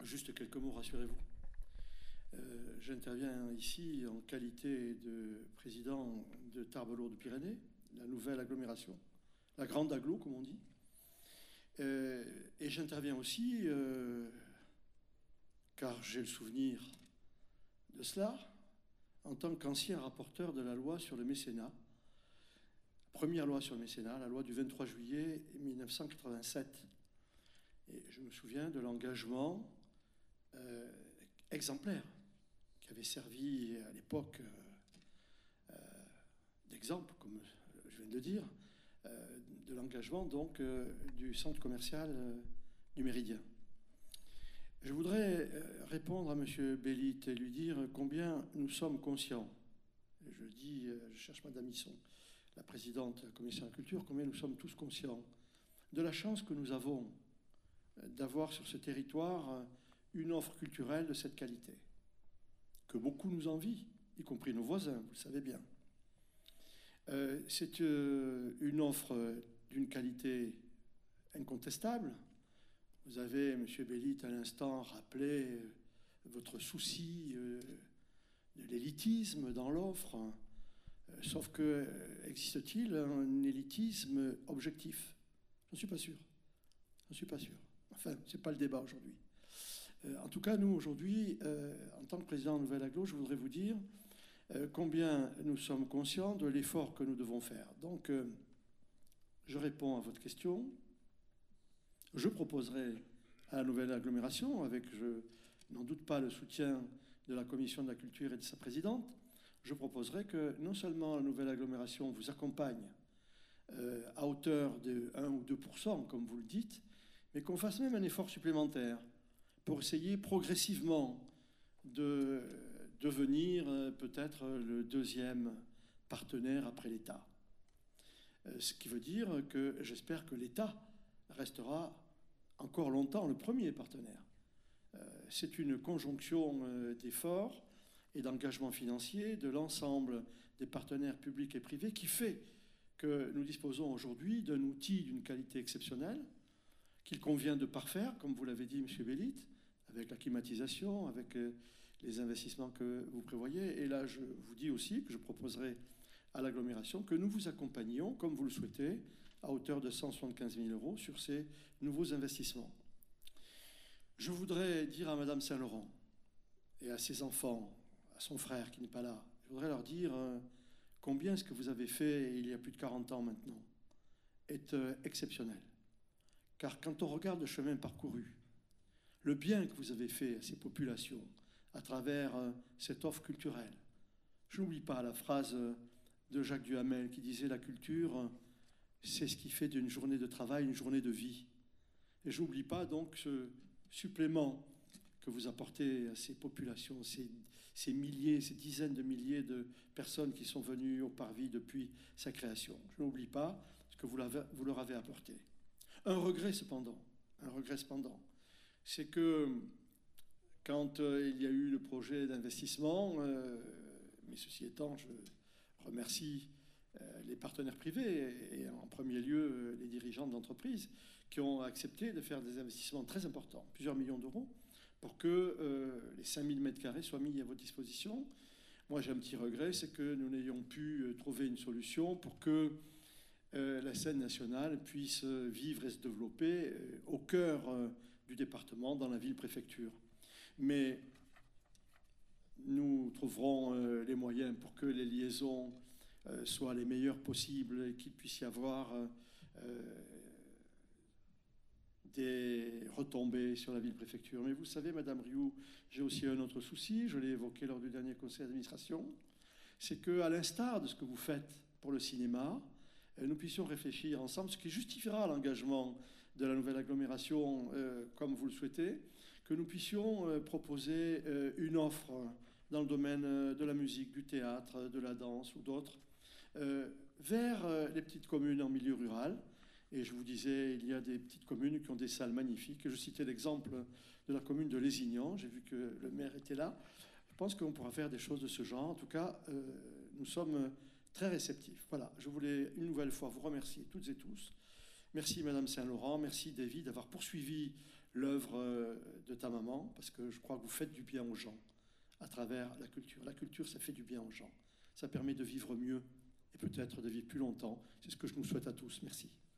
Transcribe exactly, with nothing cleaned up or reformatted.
Juste quelques mots, rassurez-vous. Euh, J'interviens ici en qualité de président de Tarbes-Lourdes-Pyrénées, la nouvelle agglomération, la grande agglo, comme on dit. Euh, et j'interviens aussi, euh, car j'ai le souvenir de cela, en tant qu'ancien rapporteur de la loi sur le mécénat, première loi sur le mécénat, la loi du vingt-trois juillet mille neuf cent quatre-vingt-sept. Et je me souviens de l'engagement euh, exemplaire qui avait servi à l'époque euh, euh, d'exemple, comme je viens de le dire, euh, de l'engagement donc euh, du centre commercial euh, du Méridien. Je voudrais euh, répondre à M. Bellit et lui dire combien nous sommes conscients, et je dis, euh, je cherche Mme Hisson, la présidente de la Commission de la Culture, combien nous sommes tous conscients de la chance que nous avons d'avoir sur ce territoire une offre culturelle de cette qualité, que beaucoup nous envient, y compris nos voisins, vous le savez bien. Euh, c'est euh, une offre d'une qualité incontestable. Vous avez, M. Bellit, à l'instant, rappelé euh, votre souci euh, de l'élitisme dans l'offre. Euh, sauf que, euh, existe-t-il un élitisme objectif? Je n'en suis pas sûr. Je n'en suis pas sûr. Enfin, ce n'est pas le débat aujourd'hui. Euh, en tout cas, nous, aujourd'hui, euh, en tant que président de Nouvelle Agglo, je voudrais vous dire euh, combien nous sommes conscients de l'effort que nous devons faire. Donc, euh, je réponds à votre question. Je proposerai à la nouvelle agglomération, avec, je n'en doute pas, le soutien de la Commission de la Culture et de sa présidente, je proposerai que non seulement la nouvelle agglomération vous accompagne euh, à hauteur de un ou deux pour cent, comme vous le dites, mais qu'on fasse même un effort supplémentaire pour essayer progressivement de devenir peut-être le deuxième partenaire après l'État. Ce qui veut dire que j'espère que l'État restera encore longtemps le premier partenaire. C'est une conjonction d'efforts et d'engagement financier de l'ensemble des partenaires publics et privés qui fait que nous disposons aujourd'hui d'un outil d'une qualité exceptionnelle qu'il convient de parfaire, comme vous l'avez dit, M. Bellit, avec la climatisation, avec les investissements que vous prévoyez. Et là, je vous dis aussi que je proposerai à l'agglomération que nous vous accompagnions, comme vous le souhaitez, à hauteur de cent soixante-quinze mille euros sur ces nouveaux investissements. Je voudrais dire à Mme Saint-Laurent et à ses enfants, à son frère qui n'est pas là, je voudrais leur dire euh, combien ce que vous avez fait il y a plus de quarante ans maintenant est euh, exceptionnel. Car quand on regarde le chemin parcouru, le bien que vous avez fait à ces populations à travers euh, cette offre culturelle, je n'oublie pas la phrase de Jacques Duhamel qui disait « La culture, c'est ce qui fait d'une journée de travail une journée de vie ». Et je n'oublie pas donc ce supplément que vous apportez à ces populations, ces, ces milliers, ces dizaines de milliers de personnes qui sont venues au Parvis depuis sa création. Je n'oublie pas ce que vous, vous leur avez apporté. Un regret cependant, un regret cependant, c'est que quand euh, il y a eu le projet d'investissement, euh, mais ceci étant, je remercie euh, les partenaires privés et, et en premier lieu euh, les dirigeants d'entreprise qui ont accepté de faire des investissements très importants, plusieurs millions d'euros, pour que euh, les cinq mille mètres carrés soient mis à votre disposition. Moi, j'ai un petit regret, c'est que nous n'ayons pu trouver une solution pour que euh, la scène nationale puisse vivre et se développer euh, au cœur euh, du département, dans la ville-préfecture. Mais nous trouverons euh, les moyens pour que les liaisons euh, soient les meilleures possibles et qu'il puisse y avoir euh, des retombées sur la ville-préfecture. Mais vous savez, Madame Rioux, j'ai aussi un autre souci, je l'ai évoqué lors du dernier conseil d'administration, c'est qu'à l'instar de ce que vous faites pour le cinéma, nous puissions réfléchir ensemble, ce qui justifiera l'engagement de la nouvelle agglomération, euh, comme vous le souhaitez, que nous puissions euh, proposer euh, une offre dans le domaine euh, de la musique, du théâtre, de la danse ou d'autres, euh, vers euh, les petites communes en milieu rural. Et je vous disais, il y a des petites communes qui ont des salles magnifiques. Je citais l'exemple de la commune de Lézignan. J'ai vu que le maire était là. Je pense qu'on pourra faire des choses de ce genre. En tout cas, euh, nous sommes très réceptifs. Voilà, je voulais une nouvelle fois vous remercier toutes et tous. Merci Madame Saint-Laurent, merci David d'avoir poursuivi l'œuvre de ta maman, parce que je crois que vous faites du bien aux gens à travers la culture. La culture, ça fait du bien aux gens. Ça permet de vivre mieux et peut-être de vivre plus longtemps. C'est ce que je nous souhaite à tous. Merci.